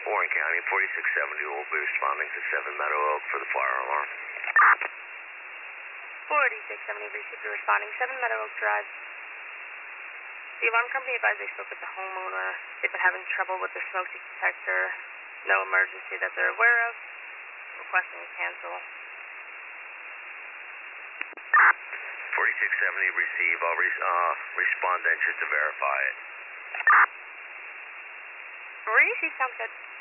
Warren County, 4670 will be responding to 7 Meadow Oak for the fire alarm. 4670 received a responding 7 Meadow Oak Drive. The alarm company advised they spoke with the homeowner. They've been having trouble with the smoke detector. No emergency that they're aware of. Requesting a cancel. 4670 receive. I'll respond then just to verify it. Receive, sounds good.